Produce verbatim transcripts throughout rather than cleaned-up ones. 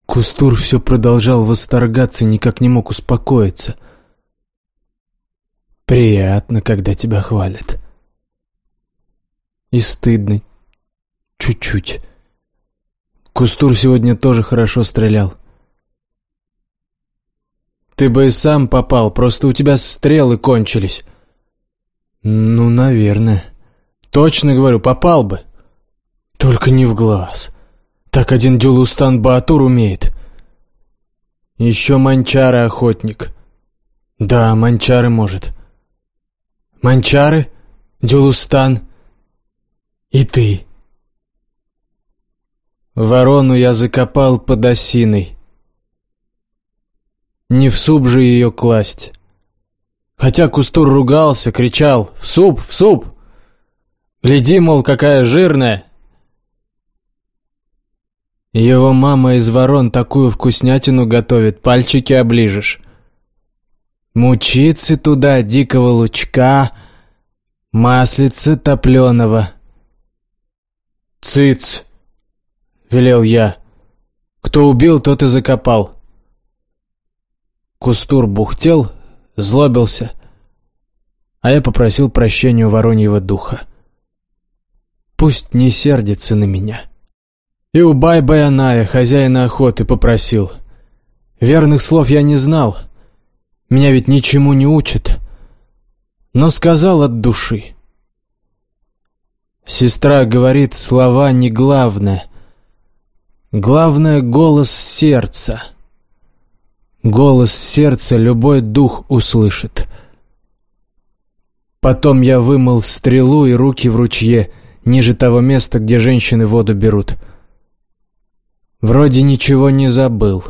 Кустур все продолжал восторгаться, никак не мог успокоиться. Приятно, когда тебя хвалят. И стыдно. Чуть-чуть. Кустур сегодня тоже хорошо стрелял. Ты бы и сам попал, просто у тебя стрелы кончились. Ну, наверное. Точно говорю, попал бы. Только не в глаз. Так один Дюлустан Баатур умеет. Еще Манчары охотник. Да, Манчары может. Манчары, Дюлустан и ты. Ворону я закопал под осиной. Не в суп же ее класть. Хотя Кустур ругался, кричал: «В суп, в суп! Гляди, мол, какая жирная!» Его мама из ворон такую вкуснятину готовит, пальчики оближешь. Мучицы туда, дикого лучка, маслица топленого. «Цыц!» — велел я. «Кто убил, тот и закопал». Кустур бухтел, злобился, а я попросил прощения у вороньего духа. Пусть не сердится на меня. И у Бай-Баяная, хозяина охоты, попросил. Верных слов я не знал, меня ведь ничему не учат, но сказал от души. Сестра говорит, слова не главное. Главное — голос сердца. Голос сердца любой дух услышит. Потом я вымыл стрелу и руки в ручье, ниже того места, где женщины воду берут. Вроде ничего не забыл.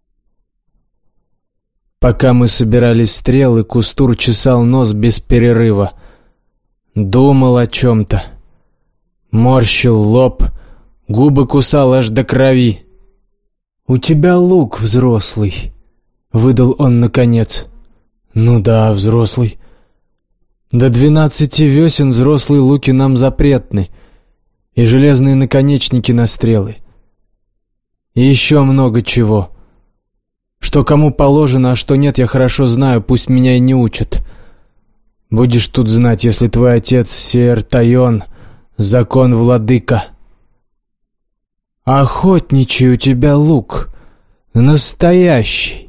Пока мы собирали стрелы, Кустур чесал нос без перерыва. Думал о чем-то. Морщил лоб, губы кусал аж до крови. «У тебя лук взрослый», — выдал он наконец. «Ну да, взрослый. До двенадцати весен взрослые луки нам запретны, и железные наконечники на стрелы. И еще много чего. Что кому положено, а что нет, я хорошо знаю, пусть меня и не учат. Будешь тут знать, если твой отец Сеэр Тайон, закон владыка. Охотничий у тебя лук, настоящий».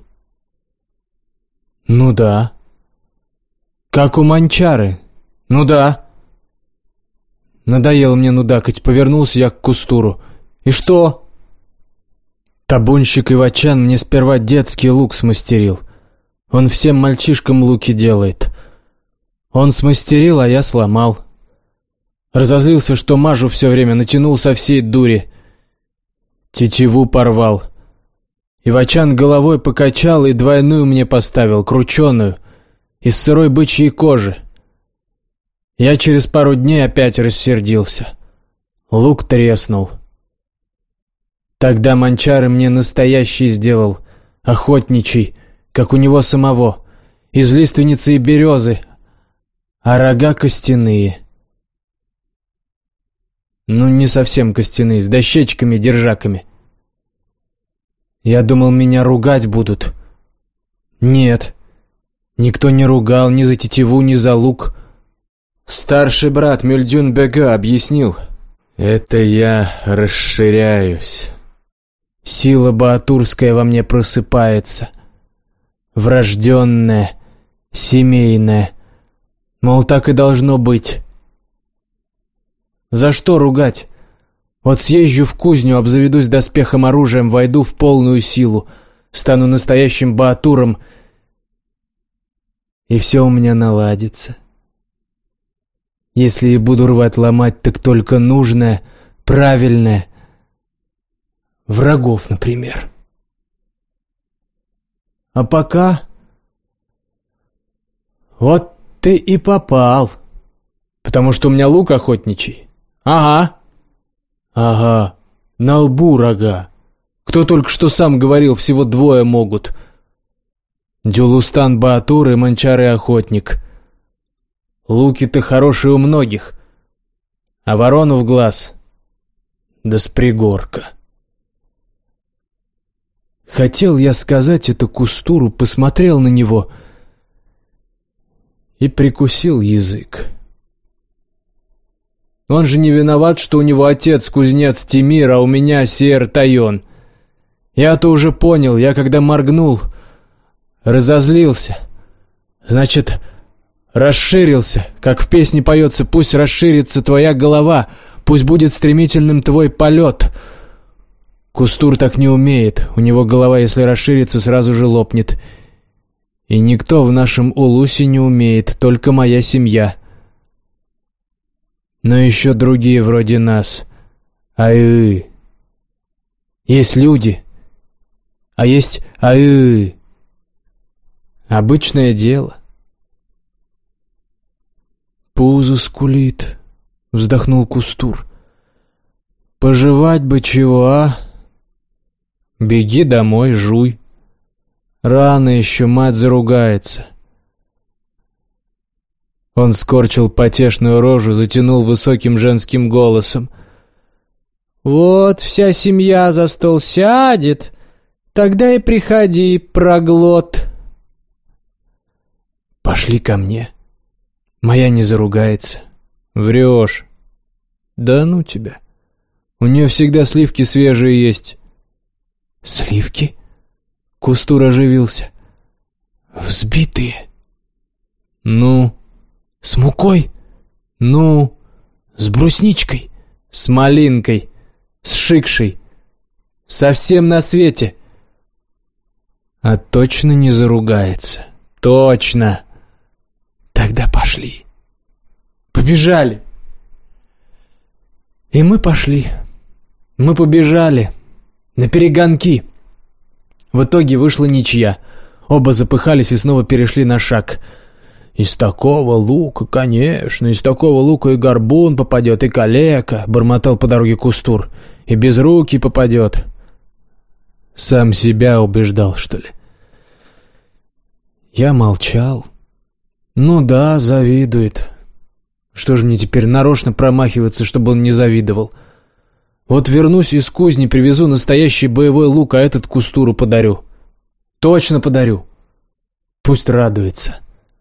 «Ну да». «Как у Манчары?» «Ну да». Надоело мне нудакать, повернулся я к Кустуру. «И что?» Табунщик Ивачан мне сперва детский лук смастерил. Он всем мальчишкам луки делает. Он смастерил, а я сломал. Разозлился, что мажу все время, натянул со всей дури. Тетиву порвал. Ивачан головой покачал и двойную мне поставил, крученую, из сырой бычьей кожи. Я через пару дней опять рассердился. Лук треснул. Тогда Манчары мне настоящий сделал, охотничий, как у него самого, из лиственницы и березы, а рога костяные. Ну, не совсем костяные, с дощечками-держаками. Я думал, меня ругать будут. Нет, никто не ругал ни за тетиву, ни за лук. Старший брат Мюльдюн-бега объяснил. Это я расширяюсь. Сила баатурская во мне просыпается. Врожденная, семейная. Мол, так и должно быть. За что ругать? Вот съезжу в кузню, обзаведусь доспехом, оружием, войду в полную силу, стану настоящим баатуром, и все у меня наладится. Если и буду рвать, ломать, так только нужное, правильное. Врагов, например. А пока... Вот ты и попал. Потому что у меня лук охотничий. Ага. Ага. На лбу рога. Кто только что сам говорил, всего двое могут. Дюлустан Баатур и Манчары охотник. Луки-то хорошие у многих. А ворону в глаз... Да с пригорка. Хотел я сказать это Кустуру, посмотрел на него и прикусил язык. Он же не виноват, что у него отец кузнец Тимир, а у меня Сеер Тайон. Я-то уже понял, я когда моргнул, разозлился. Значит, расширился, как в песне поется: «Пусть расширится твоя голова, пусть будет стремительным твой полет». Кустур так не умеет, у него голова, если расширится, сразу же лопнет. И никто в нашем Улусе не умеет, только моя семья. Но еще другие вроде нас. Ай-ы. Есть люди, а есть ай-ы. Обычное дело. «Пузо скулит», — вздохнул Кустур. «Пожевать бы чего, а? Беги домой, жуй. Рано еще, мать заругается». Он скорчил потешную рожу, затянул высоким женским голосом. «Вот вся семья за стол сядет, тогда и приходи, проглот». «Пошли ко мне. Моя не заругается». «Врешь». «Да ну тебя. У нее всегда сливки свежие есть». «Сливки?» Кустур оживился. «Взбитые?» «Ну?» «С мукой?» «Ну?» «С брусничкой?» «С малинкой. С шикшей. Совсем на свете». «А точно не заругается?» «Точно!» «Тогда пошли». «Побежали!» И мы пошли. Мы побежали. Наперегонки. В итоге вышла ничья. Оба запыхались и снова перешли на шаг. «Из такого лука, конечно, из такого лука и горбун попадет, и калека», — бормотал по дороге Кустур. «И без руки попадет». Сам себя убеждал, что ли? Я молчал. Ну да, завидует. Что же мне теперь, нарочно промахиваться, чтобы он не завидовал? Вот вернусь из кузни, привезу настоящий боевой лук, а этот Кустуру подарю. Точно подарю. Пусть радуется.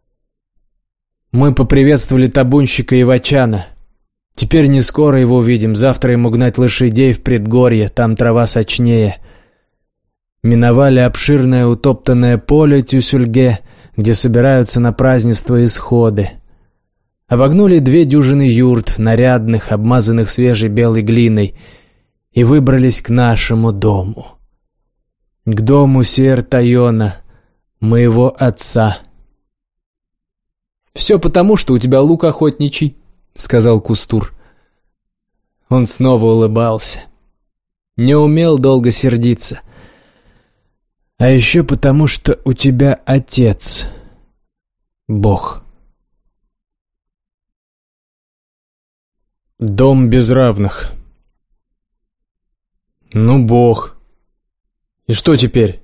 Мы поприветствовали табунщика Ивачана. Теперь не скоро его увидим, завтра ему гнать лошадей в предгорье, там трава сочнее. Миновали обширное утоптанное поле Тюсюльге, где собираются на празднество исходы. Обогнули две дюжины юрт, нарядных, обмазанных свежей белой глиной, и выбрались к нашему дому. К дому Сеер Тайона, моего отца. «Все потому, что у тебя лук охотничий», — сказал Кустур. Он снова улыбался. Не умел долго сердиться. «А еще потому, что у тебя отец, Бог». Дом без равных. Ну, Бог. И что теперь?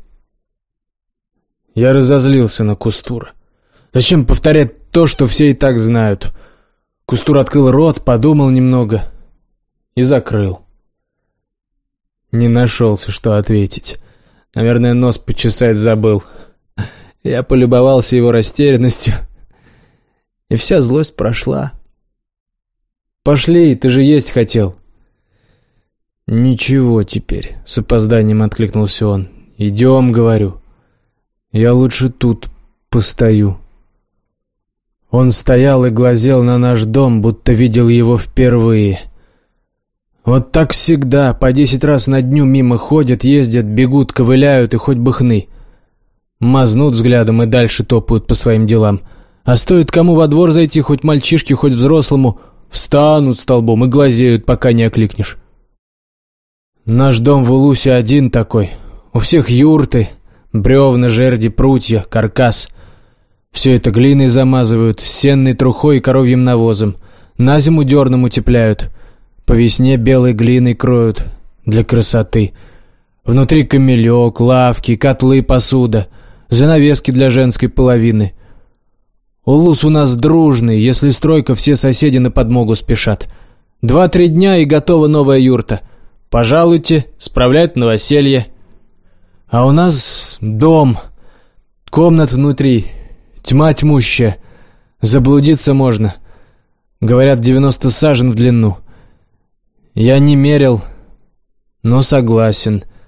Я разозлился на Кустура. Зачем повторять то, что все и так знают? Кустур открыл рот, подумал немного и закрыл. Не нашелся, что ответить. Наверное, нос почесать забыл. Я полюбовался его растерянностью, и вся злость прошла. «Пошли, ты же есть хотел». «Ничего теперь», — с опозданием откликнулся он. «Идем, — говорю. Я лучше тут постою». Он стоял и глазел на наш дом, будто видел его впервые. Вот так всегда, по десять раз на дню мимо ходят, ездят, бегут, ковыляют и хоть бы хны. Мазнут взглядом и дальше топают по своим делам. А стоит кому во двор зайти, хоть мальчишке, хоть взрослому, встанут столбом и глазеют, пока не окликнешь. Наш дом в Улусе один такой. У всех юрты, бревна, жерди, прутья, каркас. Все это глиной замазывают, сенной трухой и коровьим навозом. На зиму дерном утепляют. По весне белой глиной кроют. Для красоты. Внутри камелек, лавки, котлы, посуда. Занавески для женской половины. Улус у нас дружный, если стройка, все соседи на подмогу спешат. Два-три дня и готова новая юрта. Пожалуйте, справлять новоселье. А у нас дом, комнат внутри, тьма тьмущая, заблудиться можно. Говорят, девяносто сажен в длину. Я не мерил, но согласен.